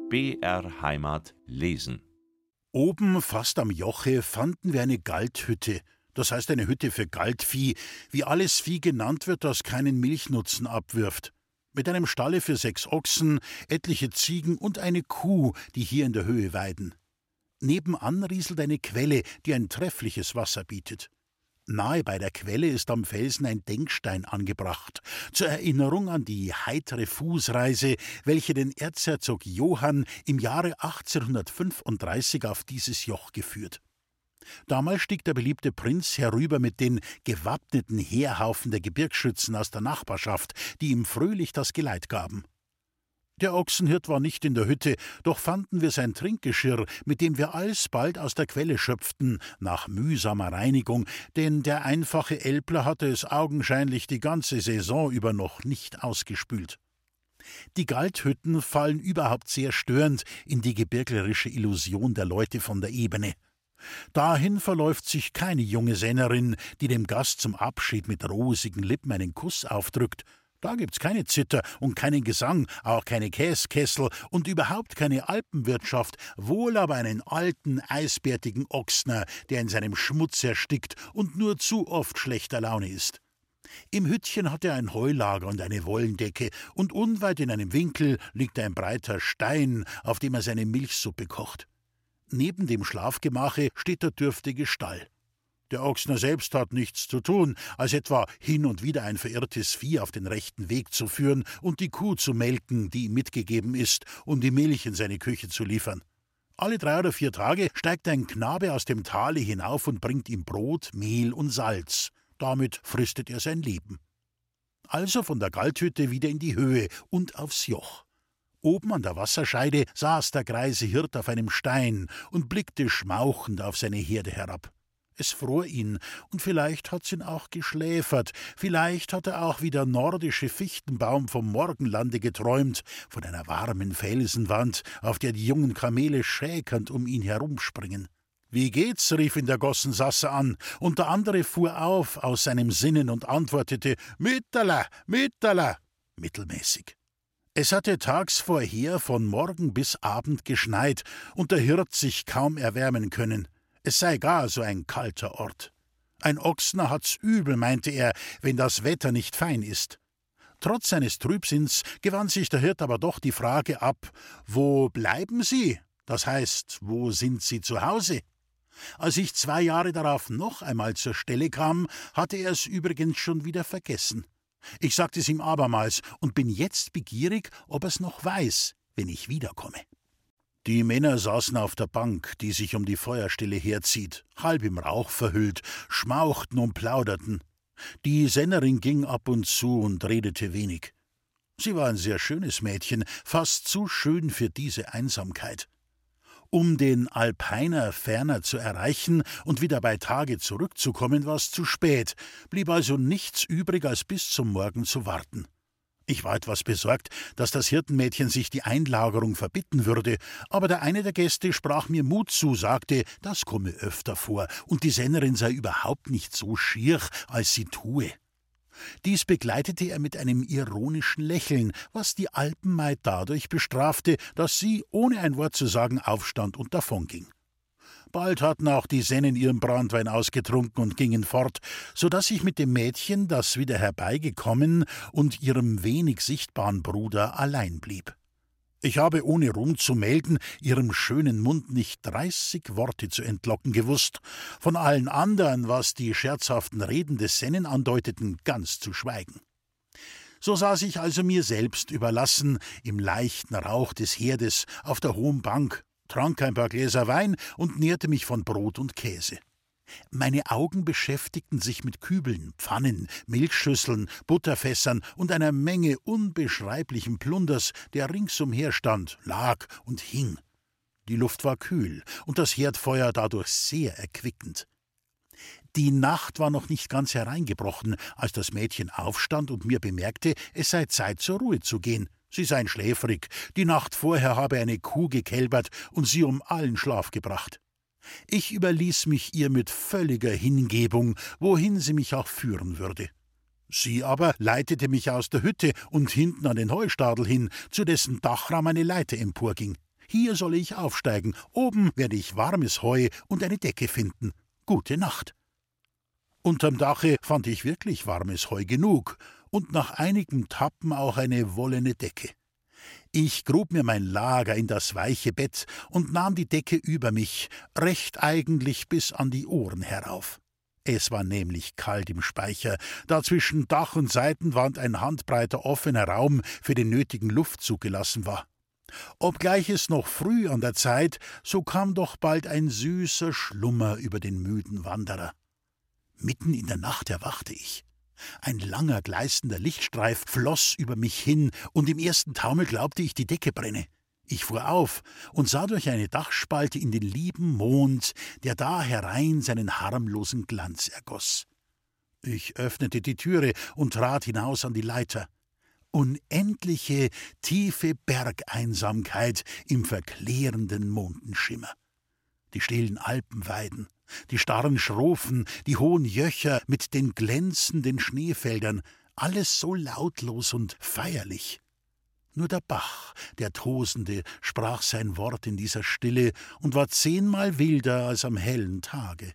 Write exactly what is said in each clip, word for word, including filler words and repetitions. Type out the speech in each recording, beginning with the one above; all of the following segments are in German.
B R Heimat lesen. Oben, fast am Joche, fanden wir eine Galthütte. Das heißt eine Hütte für Galtvieh, wie alles Vieh genannt wird, das keinen Milchnutzen abwirft. Mit einem Stalle für sechs Ochsen, etliche Ziegen und eine Kuh, die hier in der Höhe weiden. Nebenan rieselt eine Quelle, die ein treffliches Wasser bietet. Nahe bei der Quelle ist am Felsen ein Denkstein angebracht, zur Erinnerung an die heitere Fußreise, welche den Erzherzog Johann im Jahre achtzehnhundertfünfunddreißig auf dieses Joch geführt. Damals stieg der beliebte Prinz herüber mit den gewappneten Heerhaufen der Gebirgsschützen aus der Nachbarschaft, die ihm fröhlich das Geleit gaben. Der Ochsenhirt war nicht in der Hütte, doch fanden wir sein Trinkgeschirr, mit dem wir alsbald aus der Quelle schöpften, nach mühsamer Reinigung, denn der einfache Älpler hatte es augenscheinlich die ganze Saison über noch nicht ausgespült. Die Galthütten fallen überhaupt sehr störend in die gebirglerische Illusion der Leute von der Ebene. Dahin verläuft sich keine junge Sennerin, die dem Gast zum Abschied mit rosigen Lippen einen Kuss aufdrückt. Da gibt's keine Zither und keinen Gesang, auch keine Käskessel und überhaupt keine Alpenwirtschaft, wohl aber einen alten, eisbärtigen Ochsner, der in seinem Schmutz erstickt und nur zu oft schlechter Laune ist. Im Hüttchen hat er ein Heulager und eine Wollendecke, und unweit in einem Winkel liegt ein breiter Stein, auf dem er seine Milchsuppe kocht. Neben dem Schlafgemache steht der dürftige Stall. Der Ochsner selbst hat nichts zu tun, als etwa hin und wieder ein verirrtes Vieh auf den rechten Weg zu führen und die Kuh zu melken, die ihm mitgegeben ist, um die Milch in seine Küche zu liefern. Alle drei oder vier Tage steigt ein Knabe aus dem Tale hinauf und bringt ihm Brot, Mehl und Salz. Damit fristet er sein Leben. Also von der Galthütte wieder in die Höhe und aufs Joch. Oben an der Wasserscheide saß der greise Hirt auf einem Stein und blickte schmauchend auf seine Herde herab. Es fror ihn, und vielleicht hat's ihn auch geschläfert, vielleicht hat er auch wie der nordische Fichtenbaum vom Morgenlande geträumt, von einer warmen Felsenwand, auf der die jungen Kamele schäkernd um ihn herumspringen. »Wie geht's?« rief ihn der Gossensasser an, und der andere fuhr auf aus seinem Sinnen und antwortete, »Mitterler, Mitterler«, mittelmäßig. Es hatte tags vorher von Morgen bis Abend geschneit, und der Hirt sich kaum erwärmen können. Es sei gar so ein kalter Ort. Ein Ochsner hat's übel, meinte er, wenn das Wetter nicht fein ist. Trotz seines Trübsinns gewann sich der Hirt aber doch die Frage ab, »Wo bleiben Sie?« Das heißt, wo sind Sie zu Hause? Als ich zwei Jahre darauf noch einmal zur Stelle kam, hatte er es übrigens schon wieder vergessen. Ich sagte es ihm abermals und bin jetzt begierig, ob er's noch weiß, wenn ich wiederkomme. Die Männer saßen auf der Bank, die sich um die Feuerstelle herzieht, halb im Rauch verhüllt, schmauchten und plauderten. Die Sennerin ging ab und zu und redete wenig. Sie war ein sehr schönes Mädchen, fast zu schön für diese Einsamkeit. Um den Alpeiner ferner zu erreichen und wieder bei Tage zurückzukommen, war's zu spät, blieb also nichts übrig, als bis zum Morgen zu warten. Ich war etwas besorgt, dass das Hirtenmädchen sich die Einlagerung verbitten würde, aber der eine der Gäste sprach mir Mut zu, sagte, das komme öfter vor und die Sennerin sei überhaupt nicht so schier, als sie tue. Dies begleitete er mit einem ironischen Lächeln, was die Alpenmaid dadurch bestrafte, dass sie, ohne ein Wort zu sagen, aufstand und davonging. Bald hatten auch die Sennen ihren Branntwein ausgetrunken und gingen fort, so daß ich mit dem Mädchen, das wieder herbeigekommen, und ihrem wenig sichtbaren Bruder allein blieb. Ich habe ohne Ruhm zu melden ihrem schönen Mund nicht dreißig Worte zu entlocken gewusst, von allen anderen, was die scherzhaften Reden des Sennen andeuteten, ganz zu schweigen. So saß ich also mir selbst überlassen, im leichten Rauch des Herdes, auf der hohen Bank, trank ein paar Gläser Wein und nährte mich von Brot und Käse. Meine Augen beschäftigten sich mit Kübeln, Pfannen, Milchschüsseln, Butterfässern und einer Menge unbeschreiblichen Plunders, der ringsumher stand, lag und hing. Die Luft war kühl und das Herdfeuer dadurch sehr erquickend. Die Nacht war noch nicht ganz hereingebrochen, als das Mädchen aufstand und mir bemerkte, es sei Zeit, zur Ruhe zu gehen. Sie seien schläfrig, die Nacht vorher habe eine Kuh gekälbert und sie um allen Schlaf gebracht. Ich überließ mich ihr mit völliger Hingebung, wohin sie mich auch führen würde. Sie aber leitete mich aus der Hütte und hinten an den Heustadel hin, zu dessen Dachraum eine Leiter emporging. Hier solle ich aufsteigen, oben werde ich warmes Heu und eine Decke finden. Gute Nacht. Unterm Dache fand ich wirklich warmes Heu genug und nach einigem Tappen auch eine wollene Decke. Ich grub mir mein Lager in das weiche Bett und nahm die Decke über mich, recht eigentlich bis an die Ohren herauf. Es war nämlich kalt im Speicher, da zwischen Dach und Seitenwand ein handbreiter offener Raum für den nötigen Luftzug gelassen war. Obgleich es noch früh an der Zeit, so kam doch bald ein süßer Schlummer über den müden Wanderer. Mitten in der Nacht erwachte ich. Ein langer, gleißender Lichtstreif floss über mich hin, und im ersten Taumel glaubte ich, die Decke brenne. Ich fuhr auf und sah durch eine Dachspalte in den lieben Mond, der da herein seinen harmlosen Glanz ergoss. Ich öffnete die Türe und trat hinaus an die Leiter. Unendliche, tiefe Bergeinsamkeit im verklärenden Mondenschimmer. Die stillen Alpenweiden, die starren Schrofen, die hohen Jöcher mit den glänzenden Schneefeldern, alles so lautlos und feierlich. Nur der Bach, der Tosende, sprach sein Wort in dieser Stille und war zehnmal wilder als am hellen Tage.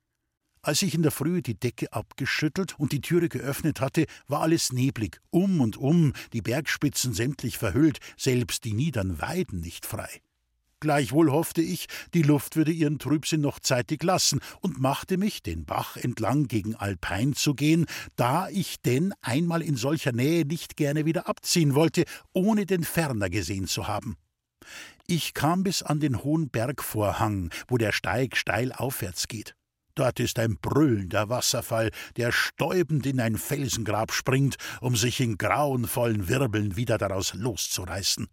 Als ich in der Frühe die Decke abgeschüttelt und die Türe geöffnet hatte, war alles neblig, um und um, die Bergspitzen sämtlich verhüllt, selbst die niedern Weiden nicht frei. Gleichwohl hoffte ich, die Luft würde ihren Trübsinn noch zeitig lassen, und machte mich, den Bach entlang gegen Alpein zu gehen, da ich denn einmal in solcher Nähe nicht gerne wieder abziehen wollte, ohne den Ferner gesehen zu haben. Ich kam bis an den hohen Bergvorhang, wo der Steig steil aufwärts geht. Dort ist ein brüllender Wasserfall, der stäubend in ein Felsengrab springt, um sich in grauenvollen Wirbeln wieder daraus loszureißen.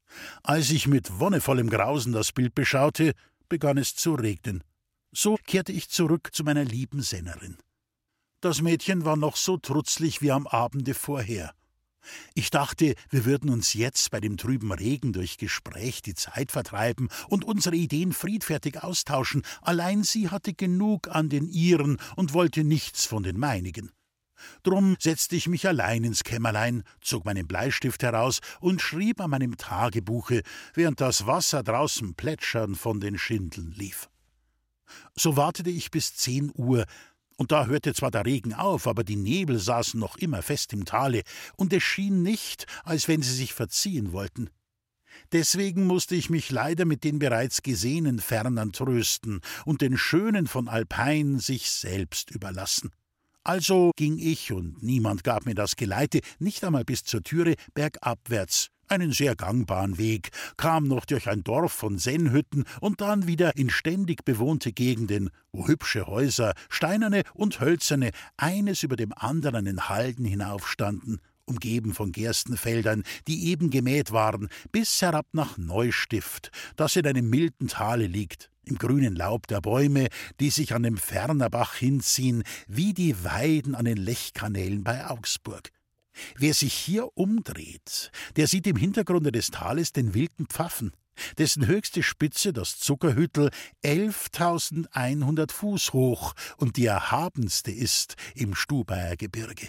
Als ich mit wonnevollem Grausen das Bild beschaute, begann es zu regnen. So kehrte ich zurück zu meiner lieben Sennerin. Das Mädchen war noch so trutzlig wie am Abende vorher. Ich dachte, wir würden uns jetzt bei dem trüben Regen durch Gespräch die Zeit vertreiben und unsere Ideen friedfertig austauschen, allein sie hatte genug an den ihren und wollte nichts von den meinigen. Drum setzte ich mich allein ins Kämmerlein, zog meinen Bleistift heraus und schrieb an meinem Tagebuche, während das Wasser draußen plätschern von den Schindeln lief. So wartete ich bis zehn Uhr, und da hörte zwar der Regen auf, aber die Nebel saßen noch immer fest im Tale, und es schien nicht, als wenn sie sich verziehen wollten. Deswegen musste ich mich leider mit den bereits gesehenen Fernern trösten und den Schönen von Alpein sich selbst überlassen. Also ging ich, und niemand gab mir das Geleite, nicht einmal bis zur Türe, bergabwärts, einen sehr gangbaren Weg, kam noch durch ein Dorf von Sennhütten und dann wieder in ständig bewohnte Gegenden, wo hübsche Häuser, steinerne und hölzerne, eines über dem anderen in Halden hinaufstanden, umgeben von Gerstenfeldern, die eben gemäht waren, bis herab nach Neustift, das in einem milden Tale liegt, im grünen Laub der Bäume, die sich an dem Fernerbach hinziehen, wie die Weiden an den Lechkanälen bei Augsburg. Wer sich hier umdreht, der sieht im Hintergrunde des Tales den wilden Pfaffen, dessen höchste Spitze, das Zuckerhüttel, elftausendeinhundert Fuß hoch und die erhabenste ist im Stubaier Gebirge.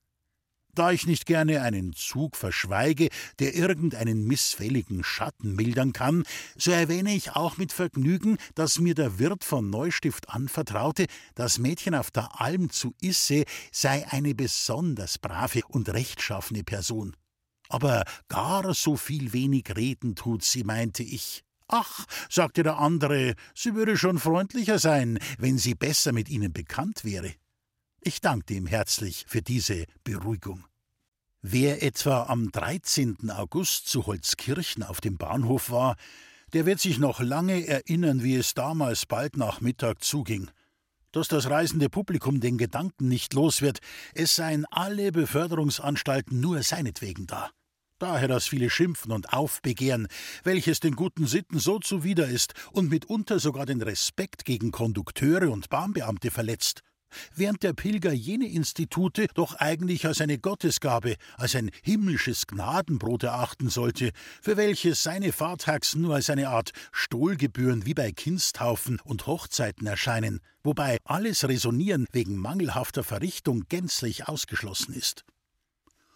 Da ich nicht gerne einen Zug verschweige, der irgendeinen missfälligen Schatten mildern kann, so erwähne ich auch mit Vergnügen, dass mir der Wirt von Neustift anvertraute, das Mädchen auf der Alm zu Isse sei eine besonders brave und rechtschaffene Person. Aber gar so viel wenig reden tut sie, meinte ich. »Ach«, sagte der andere, »sie würde schon freundlicher sein, wenn sie besser mit ihnen bekannt wäre.« Ich dankte ihm herzlich für diese Beruhigung. Wer etwa am dreizehnten August zu Holzkirchen auf dem Bahnhof war, der wird sich noch lange erinnern, wie es damals bald nach Mittag zuging. Dass das reisende Publikum den Gedanken nicht los wird, es seien alle Beförderungsanstalten nur seinetwegen da. Daher das viele Schimpfen und Aufbegehren, welches den guten Sitten so zuwider ist und mitunter sogar den Respekt gegen Kondukteure und Bahnbeamte verletzt. Während der Pilger jene Institute doch eigentlich als eine Gottesgabe, als ein himmlisches Gnadenbrot erachten sollte, für welches seine Fahrtaxen nur als eine Art Stohlgebühren wie bei Kindstaufen und Hochzeiten erscheinen, wobei alles Resonieren wegen mangelhafter Verrichtung gänzlich ausgeschlossen ist.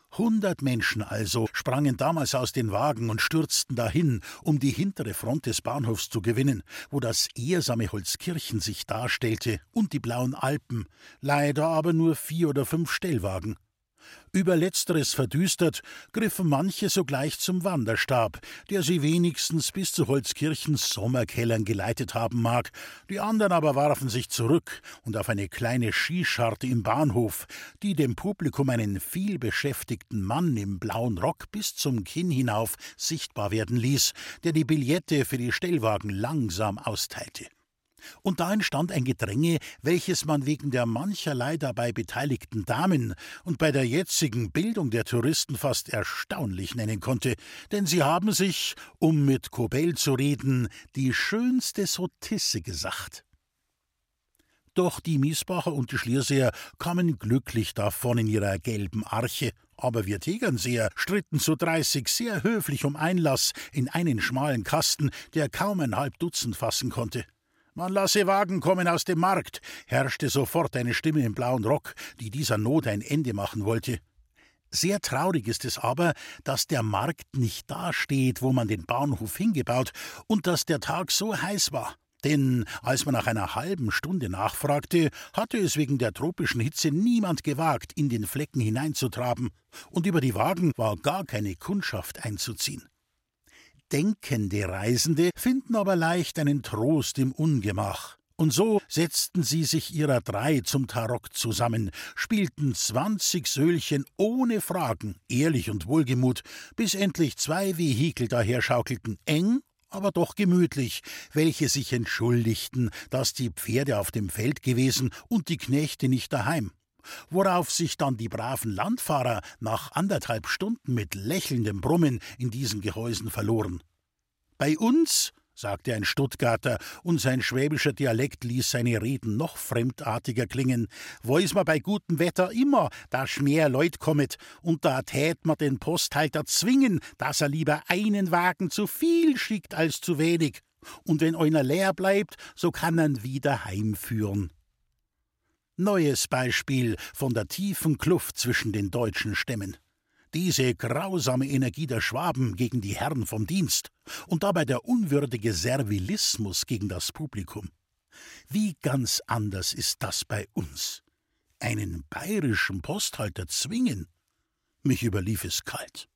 Hundert Menschen also sprangen damals aus den Wagen und stürzten dahin, um die hintere Front des Bahnhofs zu gewinnen, wo das ehrsame Holzkirchen sich darstellte und die blauen Alpen, leider aber nur vier oder fünf Stellwagen. Über letzteres verdüstert, griffen manche sogleich zum Wanderstab, der sie wenigstens bis zu Holzkirchens Sommerkellern geleitet haben mag, die anderen aber warfen sich zurück und auf eine kleine Skischarte im Bahnhof, die dem Publikum einen vielbeschäftigten Mann im blauen Rock bis zum Kinn hinauf sichtbar werden ließ, der die Billette für die Stellwagen langsam austeilte. Und da entstand ein Gedränge, welches man wegen der mancherlei dabei beteiligten Damen und bei der jetzigen Bildung der Touristen fast erstaunlich nennen konnte, denn sie haben sich, um mit Kobell zu reden, die schönste Sottisse gesagt. Doch die Miesbacher und die Schlierseer kamen glücklich davon in ihrer gelben Arche, aber wir Tegernseer stritten zu dreißig sehr höflich um Einlass in einen schmalen Kasten, der kaum ein halb Dutzend fassen konnte. »Man lasse Wagen kommen aus dem Markt«, herrschte sofort eine Stimme im blauen Rock, die dieser Not ein Ende machen wollte. Sehr traurig ist es aber, dass der Markt nicht dasteht, wo man den Bahnhof hingebaut, und dass der Tag so heiß war. Denn als man nach einer halben Stunde nachfragte, hatte es wegen der tropischen Hitze niemand gewagt, in den Flecken hineinzutraben, und über die Wagen war gar keine Kundschaft einzuziehen. Denkende Reisende finden aber leicht einen Trost im Ungemach. Und so setzten sie sich ihrer drei zum Tarock zusammen, spielten zwanzig Söhlchen ohne Fragen, ehrlich und wohlgemut, bis endlich zwei Vehikel daherschaukelten, eng, aber doch gemütlich, welche sich entschuldigten, dass die Pferde auf dem Feld gewesen und die Knechte nicht daheim. Worauf sich dann die braven Landfahrer nach anderthalb Stunden mit lächelndem Brummen in diesen Gehäusen verloren. »Bei uns«, sagte ein Stuttgarter, und sein schwäbischer Dialekt ließ seine Reden noch fremdartiger klingen, »weiß ma bei gutem Wetter immer, dass mehr Leut kommet, und da tät ma den Posthalter zwingen, dass er lieber einen Wagen zu viel schickt als zu wenig, und wenn einer leer bleibt, so kann er'n wieder heimführen.« Neues Beispiel von der tiefen Kluft zwischen den deutschen Stämmen. Diese grausame Energie der Schwaben gegen die Herren vom Dienst und dabei der unwürdige Servilismus gegen das Publikum. Wie ganz anders ist das bei uns. Einen bayerischen Posthalter zwingen? Mich überlief es kalt.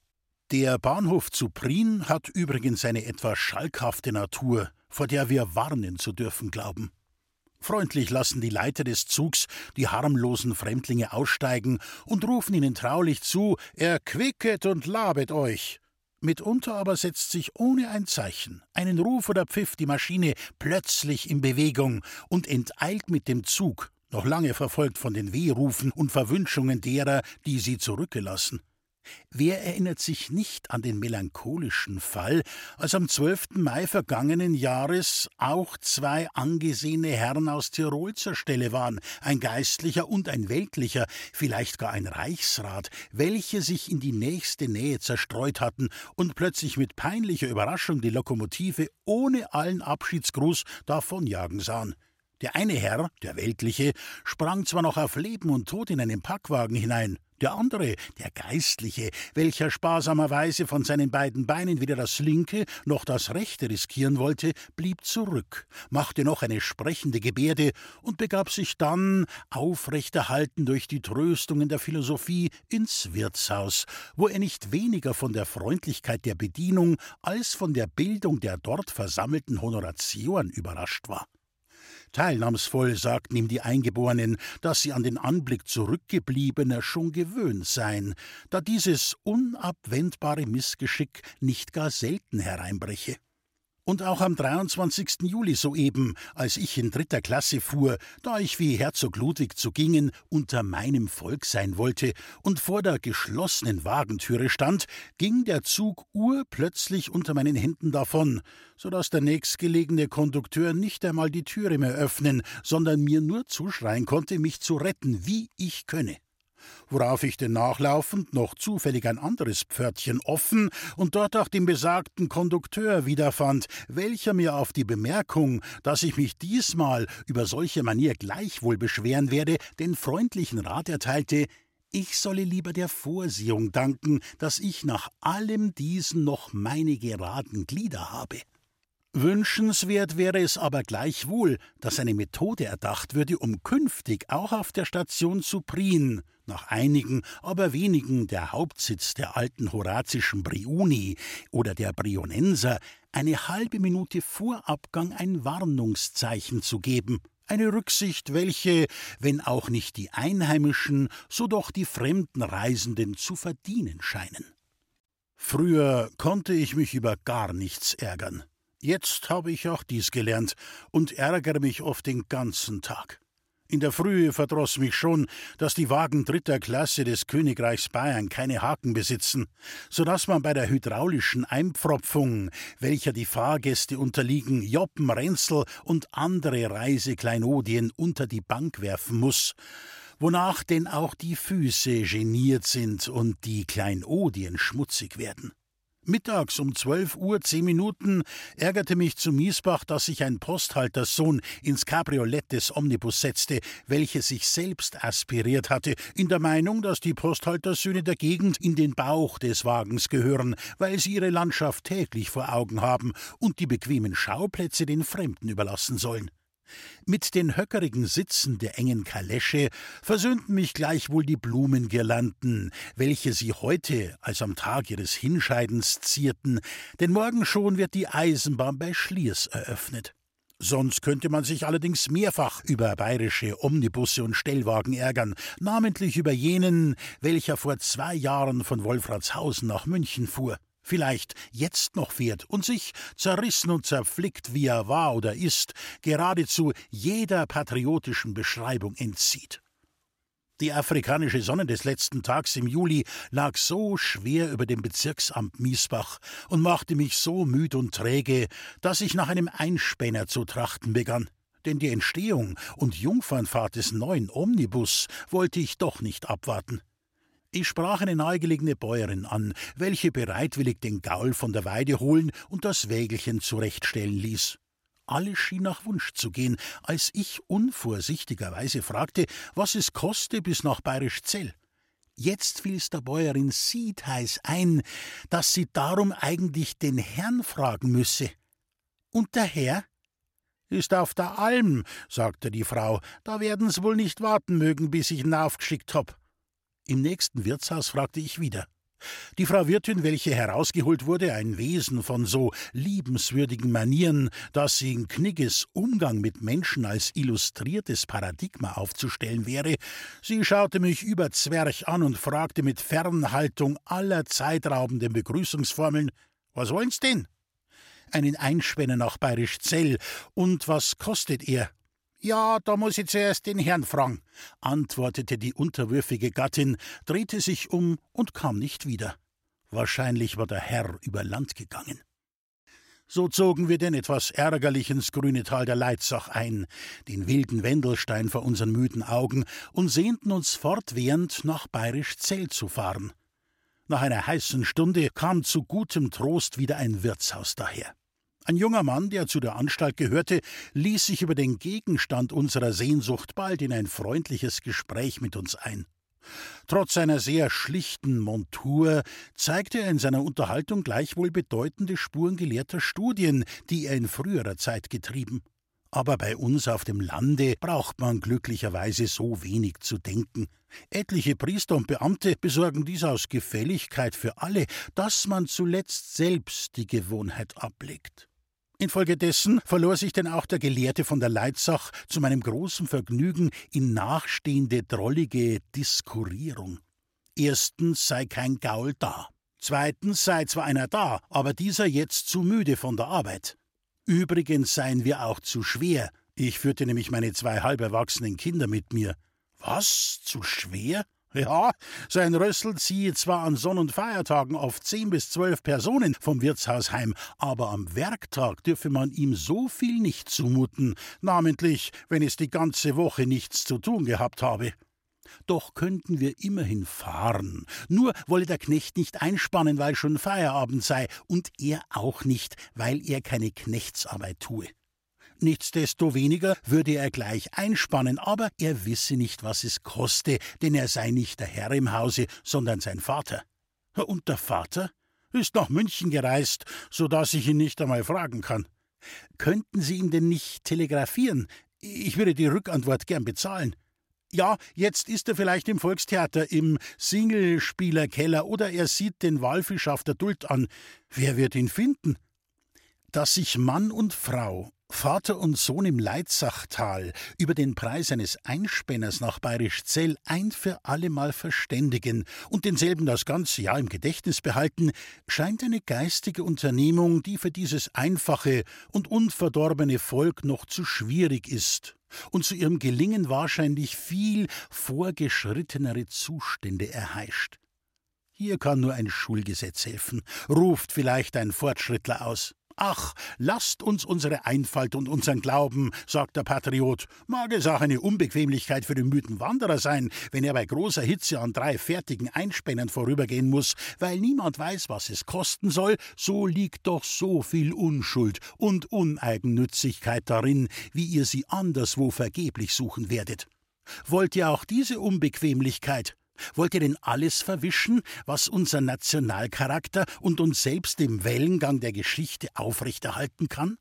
Der Bahnhof zu Prien hat übrigens eine etwas schalkhafte Natur, vor der wir warnen zu dürfen glauben. Freundlich lassen die Leiter des Zugs die harmlosen Fremdlinge aussteigen und rufen ihnen traulich zu, »Erquicket und labet euch!« Mitunter aber setzt sich ohne ein Zeichen, einen Ruf oder Pfiff die Maschine plötzlich in Bewegung und enteilt mit dem Zug, noch lange verfolgt von den Wehrufen und Verwünschungen derer, die sie zurückgelassen. Wer erinnert sich nicht an den melancholischen Fall, als am zwölften Mai vergangenen Jahres auch zwei angesehene Herren aus Tirol zur Stelle waren, ein Geistlicher und ein Weltlicher, vielleicht gar ein Reichsrat, welche sich in die nächste Nähe zerstreut hatten und plötzlich mit peinlicher Überraschung die Lokomotive ohne allen Abschiedsgruß davonjagen sahen. Der eine Herr, der Weltliche, sprang zwar noch auf Leben und Tod in einen Packwagen hinein, der andere, der Geistliche, welcher sparsamerweise von seinen beiden Beinen weder das linke noch das rechte riskieren wollte, blieb zurück, machte noch eine sprechende Gebärde und begab sich dann, aufrechterhalten durch die Tröstungen der Philosophie, ins Wirtshaus, wo er nicht weniger von der Freundlichkeit der Bedienung als von der Bildung der dort versammelten Honoratioren überrascht war. Teilnahmsvoll sagten ihm die Eingeborenen, dass sie an den Anblick Zurückgebliebener schon gewöhnt seien, da dieses unabwendbare Missgeschick nicht gar selten hereinbreche. Und auch am dreiundzwanzigsten Juli soeben, als ich in dritter Klasse fuhr, da ich wie Herzog Ludwig zu Gingen unter meinem Volk sein wollte und vor der geschlossenen Wagentüre stand, ging der Zug urplötzlich unter meinen Händen davon, so dass der nächstgelegene Kondukteur nicht einmal die Türe mehr öffnen, sondern mir nur zuschreien konnte, mich zu retten, wie ich könne. Worauf ich denn nachlaufend noch zufällig ein anderes Pförtchen offen und dort auch den besagten Kondukteur wiederfand, welcher mir auf die Bemerkung, dass ich mich diesmal über solche Manier gleichwohl beschweren werde, den freundlichen Rat erteilte, Ich solle lieber der Vorsehung danken, dass ich nach allem diesen noch meine geraden Glieder habe. Wünschenswert wäre es aber gleichwohl, dass eine Methode erdacht würde, um künftig auch auf der Station zu Prien, nach einigen, aber wenigen der Hauptsitz der alten horazischen Briuni oder der Brionenser, eine halbe Minute vor Abgang ein Warnungszeichen zu geben. Eine Rücksicht, welche, wenn auch nicht die Einheimischen, so doch die fremden Reisenden zu verdienen scheinen. Früher konnte ich mich über gar nichts ärgern. Jetzt habe ich auch dies gelernt und ärgere mich oft den ganzen Tag. In der Frühe verdroß mich schon, dass die Wagen dritter Klasse des Königreichs Bayern keine Haken besitzen, so dass man bei der hydraulischen Einpfropfung, welcher die Fahrgäste unterliegen, Joppen, Ränzel und andere Reisekleinodien unter die Bank werfen muss, wonach denn auch die Füße geniert sind und die Kleinodien schmutzig werden. Mittags um zwölf Uhr zehn Minuten ärgerte mich zu Miesbach, dass sich ein Posthalterssohn ins Cabriolett des Omnibus setzte, welches sich selbst aspiriert hatte, in der Meinung, dass die Posthaltersöhne der Gegend in den Bauch des Wagens gehören, weil sie ihre Landschaft täglich vor Augen haben und die bequemen Schauplätze den Fremden überlassen sollen. Mit den höckerigen Sitzen der engen Kalesche versöhnten mich gleichwohl die Blumengirlanden, welche sie heute als am Tag ihres Hinscheidens zierten, denn morgen schon wird die Eisenbahn bei Schliers eröffnet. Sonst könnte man sich allerdings mehrfach über bayerische Omnibusse und Stellwagen ärgern, namentlich über jenen, welcher vor zwei Jahren von Wolfratshausen nach München fuhr, vielleicht jetzt noch fährt und sich, zerrissen und zerflickt wie er war oder ist, geradezu jeder patriotischen Beschreibung entzieht. Die afrikanische Sonne des letzten Tags im Juli lag so schwer über dem Bezirksamt Miesbach und machte mich so müd und träge, dass ich nach einem Einspänner zu trachten begann. Denn die Entstehung und Jungfernfahrt des neuen Omnibus wollte ich doch nicht abwarten. Ich sprach eine nahegelegene Bäuerin an, welche bereitwillig den Gaul von der Weide holen und das Wägelchen zurechtstellen ließ. Alles schien nach Wunsch zu gehen, als ich unvorsichtigerweise fragte, was es koste bis nach Bayerisch Zell. Jetzt fiel's der Bäuerin siedheiß ein, dass sie darum eigentlich den Herrn fragen müsse. Und der Herr? Ist auf der Alm, sagte die Frau, da werden's wohl nicht warten mögen, bis ich ihn aufgeschickt hab. Im nächsten Wirtshaus fragte ich wieder. Die Frau Wirtin, welche herausgeholt wurde, ein Wesen von so liebenswürdigen Manieren, dass sie in Knigges Umgang mit Menschen als illustriertes Paradigma aufzustellen wäre, sie schaute mich über Zwerch an und fragte mit Fernhaltung aller zeitraubenden Begrüßungsformeln, »Was wollen's denn?« »Einen Einspänner nach Bayerisch Zell. Und was kostet er?« »Ja, da muss ich zuerst den Herrn fragen«, antwortete die unterwürfige Gattin, drehte sich um und kam nicht wieder. Wahrscheinlich war der Herr über Land gegangen. So zogen wir denn etwas ärgerlich ins grüne Tal der Leitzach ein, den wilden Wendelstein vor unseren müden Augen, und sehnten uns fortwährend nach Bayerisch Zell zu fahren. Nach einer heißen Stunde kam zu gutem Trost wieder ein Wirtshaus daher. Ein junger Mann, der zu der Anstalt gehörte, ließ sich über den Gegenstand unserer Sehnsucht bald in ein freundliches Gespräch mit uns ein. Trotz seiner sehr schlichten Montur zeigte er in seiner Unterhaltung gleichwohl bedeutende Spuren gelehrter Studien, die er in früherer Zeit getrieben. Aber bei uns auf dem Lande braucht man glücklicherweise so wenig zu denken. Etliche Priester und Beamte besorgen dies aus Gefälligkeit für alle, dass man zuletzt selbst die Gewohnheit ablegt. Infolgedessen verlor sich denn auch der Gelehrte von der Leitzach zu meinem großen Vergnügen in nachstehende drollige Diskurrierung. Erstens sei kein Gaul da. Zweitens sei zwar einer da, aber dieser jetzt zu müde von der Arbeit. Übrigens seien wir auch zu schwer. Ich führte nämlich meine zwei halb erwachsenen Kinder mit mir. Was? Zu schwer? Ja, sein Rössel ziehe zwar an Sonn- und Feiertagen oft zehn bis zwölf Personen vom Wirtshaus heim, aber am Werktag dürfe man ihm so viel nicht zumuten, namentlich, wenn es die ganze Woche nichts zu tun gehabt habe. Doch könnten wir immerhin fahren. Nur wolle der Knecht nicht einspannen, weil schon Feierabend sei, und er auch nicht, weil er keine Knechtsarbeit tue. Nichtsdestoweniger würde er gleich einspannen, aber er wisse nicht, was es koste, denn er sei nicht der Herr im Hause, sondern sein Vater. Und der Vater ist nach München gereist, so dass ich ihn nicht einmal fragen kann. Könnten Sie ihm denn nicht telegrafieren? Ich würde die Rückantwort gern bezahlen. Ja, jetzt ist er vielleicht im Volkstheater, im Singlespielerkeller, oder er sieht den Walfisch auf der Duld an. Wer wird ihn finden? Dass sich Mann und Frau, Vater und Sohn im Leitzachtal über den Preis eines Einspänners nach Bayerisch Zell ein für allemal verständigen und denselben das ganze Jahr im Gedächtnis behalten, scheint eine geistige Unternehmung, die für dieses einfache und unverdorbene Volk noch zu schwierig ist und zu ihrem Gelingen wahrscheinlich viel vorgeschrittenere Zustände erheischt. Hier kann nur ein Schulgesetz helfen, ruft vielleicht ein Fortschrittler aus. »Ach, lasst uns unsere Einfalt und unseren Glauben«, sagt der Patriot. »Mag es auch eine Unbequemlichkeit für den müden Wanderer sein, wenn er bei großer Hitze an drei fertigen Einspännern vorübergehen muss, weil niemand weiß, was es kosten soll, so liegt doch so viel Unschuld und Uneigennützigkeit darin, wie ihr sie anderswo vergeblich suchen werdet. Wollt ihr auch diese Unbequemlichkeit? Wollt ihr denn alles verwischen, was unser Nationalcharakter und uns selbst im Wellengang der Geschichte aufrechterhalten kann?«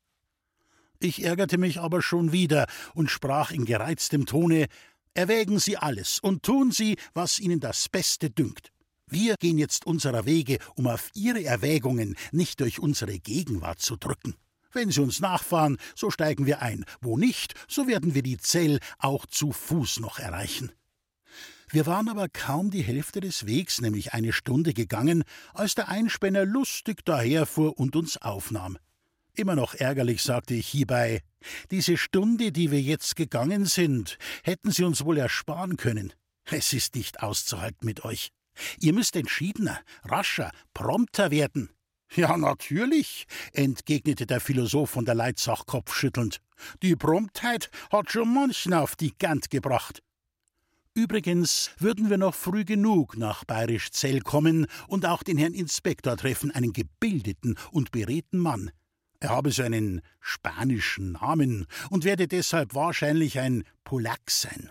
Ich ärgerte mich aber schon wieder und sprach in gereiztem Tone: »Erwägen Sie alles und tun Sie, was Ihnen das Beste dünkt. Wir gehen jetzt unserer Wege, um auf Ihre Erwägungen nicht durch unsere Gegenwart zu drücken. Wenn Sie uns nachfahren, so steigen wir ein, wo nicht, so werden wir die Zell auch zu Fuß noch erreichen.« Wir waren aber kaum die Hälfte des Wegs, nämlich eine Stunde gegangen, als der Einspänner lustig daherfuhr und uns aufnahm. Immer noch ärgerlich, sagte ich hierbei: »Diese Stunde, die wir jetzt gegangen sind, hätten Sie uns wohl ersparen können. Es ist nicht auszuhalten mit euch. Ihr müsst entschiedener, rascher, prompter werden.« »Ja, natürlich«, entgegnete der Philosoph von der Leitzach kopfschüttelnd. »Die Promptheit hat schon manchen auf die Gant gebracht.« Übrigens würden wir noch früh genug nach Bayerisch Zell kommen und auch den Herrn Inspektor treffen, einen gebildeten und beredten Mann. Er habe so einen spanischen Namen und werde deshalb wahrscheinlich ein Polack sein.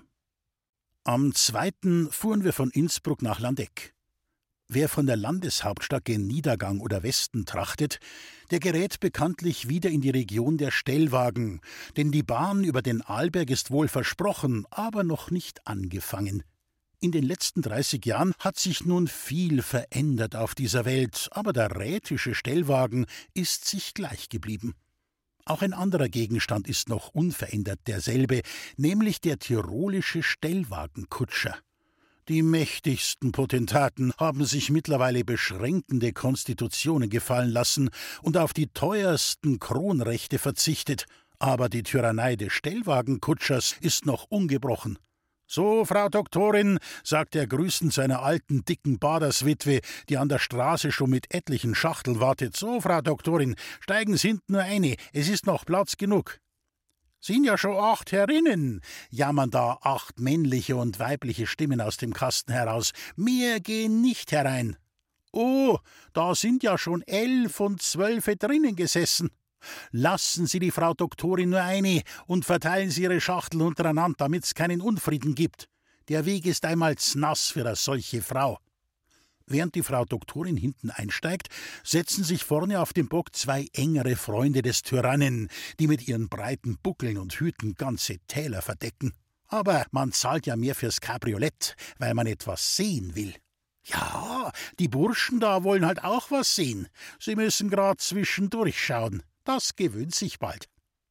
Am zweiten fuhren wir von Innsbruck nach Landeck. Wer von der Landeshauptstadt gen Niedergang oder Westen trachtet, der gerät bekanntlich wieder in die Region der Stellwagen, denn die Bahn über den Arlberg ist wohl versprochen, aber noch nicht angefangen. In den letzten dreißig Jahren hat sich nun viel verändert auf dieser Welt, aber der rätische Stellwagen ist sich gleich geblieben. Auch ein anderer Gegenstand ist noch unverändert derselbe, nämlich der tirolische Stellwagenkutscher. Die mächtigsten Potentaten haben sich mittlerweile beschränkende Konstitutionen gefallen lassen und auf die teuersten Kronrechte verzichtet, aber die Tyrannei des Stellwagenkutschers ist noch ungebrochen. »So, Frau Doktorin«, sagt er grüßend seiner alten, dicken Baderswitwe, die an der Straße schon mit etlichen Schachteln wartet, »so, Frau Doktorin, steigen Sie hinten nur eine, es ist noch Platz genug.« »Sind ja schon acht herinnen«, jammern da acht männliche und weibliche Stimmen aus dem Kasten heraus. »Mehr gehen nicht herein.« »Oh, da sind ja schon elf und zwölfe drinnen gesessen.« »Lassen Sie die Frau Doktorin nur eine und verteilen Sie Ihre Schachtel untereinander, damit's keinen Unfrieden gibt. Der Weg ist einmal znass für eine solche Frau.« Während die Frau Doktorin hinten einsteigt, setzen sich vorne auf den Bock zwei engere Freunde des Tyrannen, die mit ihren breiten Buckeln und Hüten ganze Täler verdecken. Aber man zahlt ja mehr fürs Cabriolett, weil man etwas sehen will. Ja, die Burschen da wollen halt auch was sehen. Sie müssen grad zwischendurch schauen. Das gewöhnt sich bald.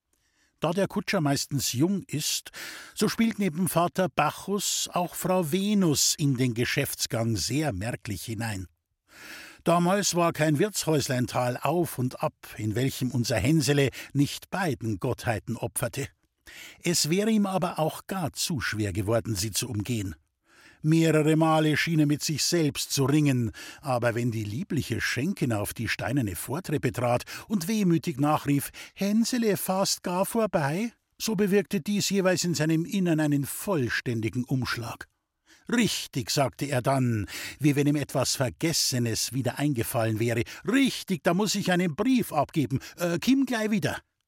Da der Kutscher meistens jung ist, so spielt neben Vater Bacchus auch Frau Venus in den Geschäftsgang sehr merklich hinein. Damals war kein Wirtshäusleintal auf und ab, in welchem unser Hänsele nicht beiden Gottheiten opferte. Es wäre ihm aber auch gar zu schwer geworden, sie zu umgehen. Mehrere Male schien er mit sich selbst zu ringen, aber wenn die liebliche Schenkin auf die steinerne Vortreppe trat und wehmütig nachrief, »Hänsele, fast gar vorbei«, so bewirkte dies jeweils in seinem Innern einen vollständigen Umschlag. »Richtig«, sagte er dann, wie wenn ihm etwas Vergessenes wieder eingefallen wäre, »richtig, da muß ich einen Brief abgeben, äh, Kim gleich wieder.«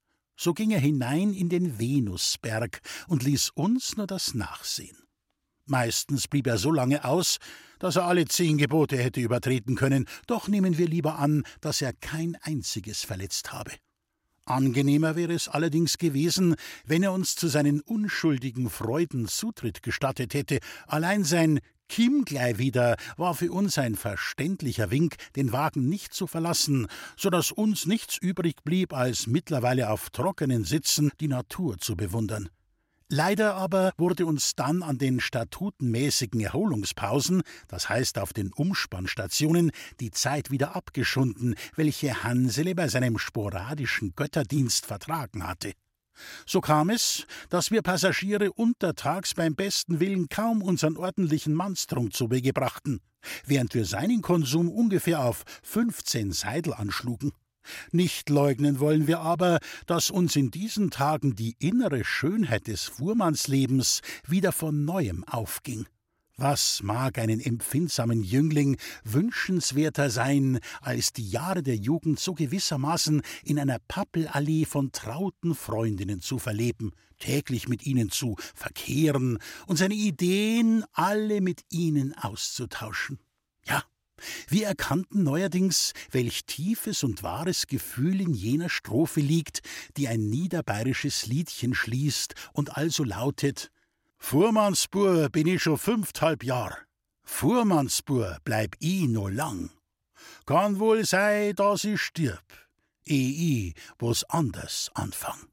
So ging er hinein in den Venusberg und ließ uns nur das Nachsehen. Meistens blieb er so lange aus, dass er alle zehn Gebote hätte übertreten können, doch nehmen wir lieber an, dass er kein einziges verletzt habe. Angenehmer wäre es allerdings gewesen, wenn er uns zu seinen unschuldigen Freuden Zutritt gestattet hätte. Allein sein »Kim gleich wieder« war für uns ein verständlicher Wink, den Wagen nicht zu verlassen, so dass uns nichts übrig blieb, als mittlerweile auf trockenen Sitzen die Natur zu bewundern. Leider aber wurde uns dann an den statutenmäßigen Erholungspausen, das heißt auf den Umspannstationen, die Zeit wieder abgeschunden, welche Hansele bei seinem sporadischen Götterdienst vertragen hatte. So kam es, dass wir Passagiere untertags beim besten Willen kaum unseren ordentlichen Mannstrunk zu Wege brachten, während wir seinen Konsum ungefähr auf fünfzehn Seidel anschlugen. Nicht leugnen wollen wir aber, dass uns in diesen Tagen die innere Schönheit des Fuhrmannslebens wieder von Neuem aufging. Was mag einen empfindsamen Jüngling wünschenswerter sein, als die Jahre der Jugend so gewissermaßen in einer Pappelallee von trauten Freundinnen zu verleben, täglich mit ihnen zu verkehren und seine Ideen alle mit ihnen auszutauschen? Ja, wir erkannten neuerdings, welch tiefes und wahres Gefühl in jener Strophe liegt, die ein niederbayerisches Liedchen schließt und also lautet: Fuhrmannsbur bin ich schon fünfthalb Jahr, Fuhrmannsbur bleib ich no lang. Kann wohl sei, dass ich stirb, eh ich was anders anfang.